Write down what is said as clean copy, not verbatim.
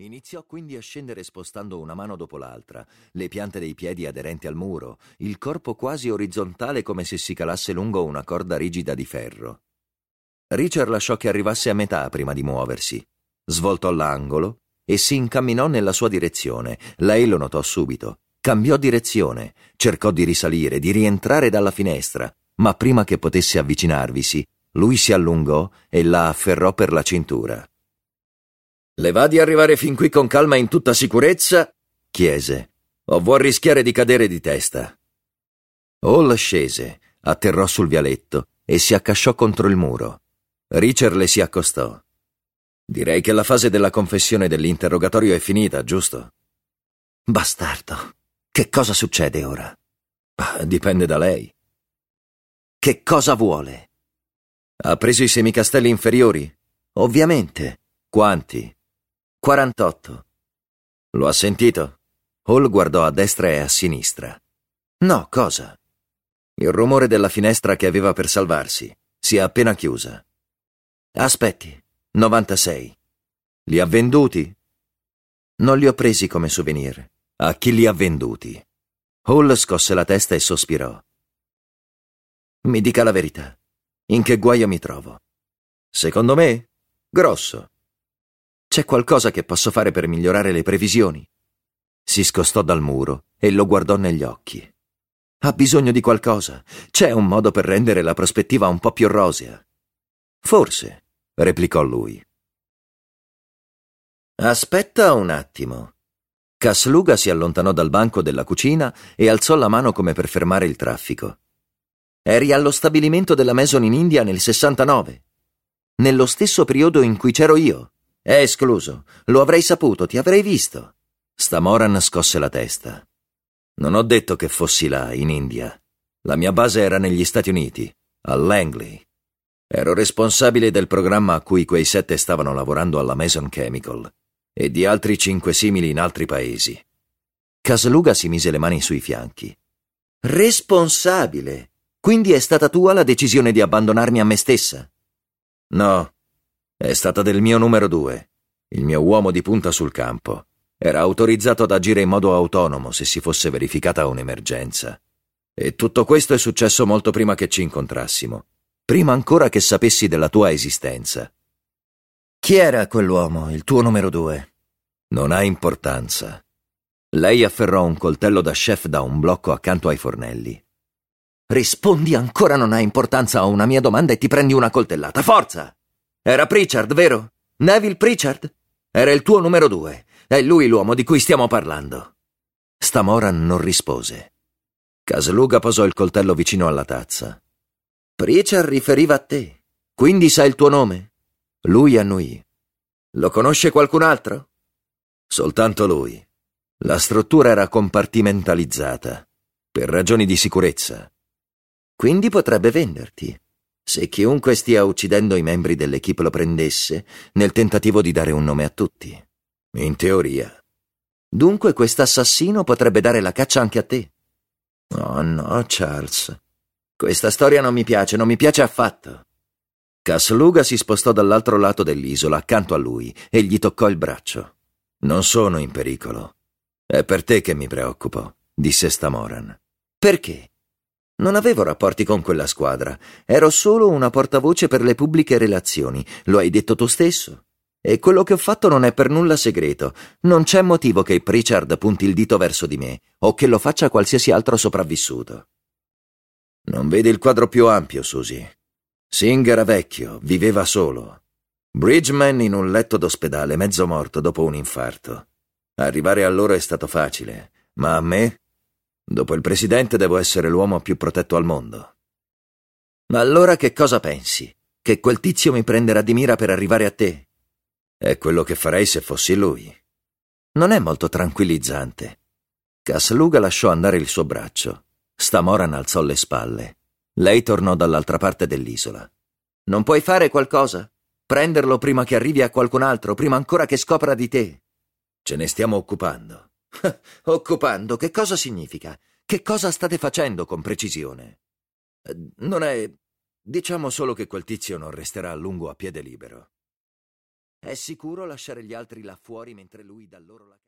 Iniziò quindi a scendere spostando una mano dopo l'altra, le piante dei piedi aderenti al muro, il corpo quasi orizzontale come se si calasse lungo una corda rigida di ferro. Richard lasciò che arrivasse a metà prima di muoversi. Svoltò l'angolo e si incamminò nella sua direzione. Lei lo notò subito. Cambiò direzione, cercò di risalire, di rientrare dalla finestra, ma prima che potesse avvicinarvisi, lui si allungò e la afferrò per la cintura. «Le va di arrivare fin qui con calma in tutta sicurezza?» chiese. «O vuol rischiare di cadere di testa?» Hall scese, atterrò sul vialetto e si accasciò contro il muro. Richard le si accostò. «Direi che la fase della confessione dell'interrogatorio è finita, giusto?» «Bastardo! Che cosa succede ora?» «Dipende da lei». «Che cosa vuole?» «Ha preso i semicastelli inferiori?» «Ovviamente». «Quanti?» 48. «Lo ha sentito?» Hall guardò a destra e a sinistra. «No, cosa?» «Il rumore della finestra che aveva per salvarsi. Si è appena chiusa». «Aspetti. 96. Li ha venduti?» «Non li ho presi come souvenir». «A chi li ha venduti?» Hall scosse la testa e sospirò. «Mi dica la verità. In che guaio mi trovo?» «Secondo me? Grosso. C'è qualcosa che posso fare per migliorare le previsioni?» Si scostò dal muro e lo guardò negli occhi. «Ha bisogno di qualcosa? C'è un modo per rendere la prospettiva un po' più rosea?» «Forse», replicò lui. «Aspetta un attimo». Casluga si allontanò dal banco della cucina e alzò la mano come per fermare il traffico. «Eri allo stabilimento della Mason in India nel 69. Nello stesso periodo in cui c'ero io. È escluso. Lo avrei saputo, ti avrei visto». Stamoran scosse la testa. «Non ho detto che fossi là, in India. La mia base era negli Stati Uniti, a Langley. Ero responsabile del programma a cui quei 7 stavano lavorando alla Mason Chemical e di altri 5 simili in altri paesi». Casluga si mise le mani sui fianchi. «Responsabile? Quindi è stata tua la decisione di abbandonarmi a me stessa?» «No, è stata del mio numero 2, il mio uomo di punta sul campo. Era autorizzato ad agire in modo autonomo se si fosse verificata un'emergenza. E tutto questo è successo molto prima che ci incontrassimo, prima ancora che sapessi della tua esistenza». «Chi era quell'uomo, il tuo numero 2? «Non ha importanza». Lei afferrò un coltello da chef da un blocco accanto ai fornelli. «Rispondi ancora non ha importanza a una mia domanda e ti prendi una coltellata. Forza! Era Pritchard, vero? Neville Pritchard? Era il tuo numero 2. È lui l'uomo di cui stiamo parlando». Stamoran non rispose. Casluga posò il coltello vicino alla tazza. «Pritchard riferiva a te. Quindi sa il tuo nome?» Lui annuì. «Lo conosce qualcun altro?» «Soltanto lui. La struttura era compartimentalizzata, per ragioni di sicurezza». «Quindi potrebbe venderti, se chiunque stia uccidendo i membri dell'equipe lo prendesse, nel tentativo di dare un nome a tutti». «In teoria». «Dunque quest'assassino potrebbe dare la caccia anche a te». «Oh no, Charles. Questa storia non mi piace affatto». Casluga si spostò dall'altro lato dell'isola, accanto a lui, e gli toccò il braccio. «Non sono in pericolo. È per te che mi preoccupo», disse Stamoran. «Perché?» «Non avevo rapporti con quella squadra. Ero solo una portavoce per le pubbliche relazioni. Lo hai detto tu stesso. E quello che ho fatto non è per nulla segreto. Non c'è motivo che Pritchard punti il dito verso di me, o che lo faccia qualsiasi altro sopravvissuto». «Non vedi il quadro più ampio, Susie. Singh era vecchio, viveva solo. Bridgman in un letto d'ospedale, mezzo morto dopo un infarto. Arrivare a loro è stato facile, ma a me, dopo il presidente, devo essere l'uomo più protetto al mondo». «Ma allora che cosa pensi? Che quel tizio mi prenderà di mira per arrivare a te?» «È quello che farei se fossi lui». «Non è molto tranquillizzante». Casluga lasciò andare il suo braccio. Stamoran alzò le spalle. Lei tornò dall'altra parte dell'isola. «Non puoi fare qualcosa? Prenderlo prima che arrivi a qualcun altro, prima ancora che scopra di te?» «Ce ne stiamo occupando». «Occupando? Che cosa significa? Che cosa state facendo con precisione?» «Non è... Diciamo solo che quel tizio non resterà a lungo a piede libero». È sicuro lasciare gli altri là fuori mentre lui dà loro la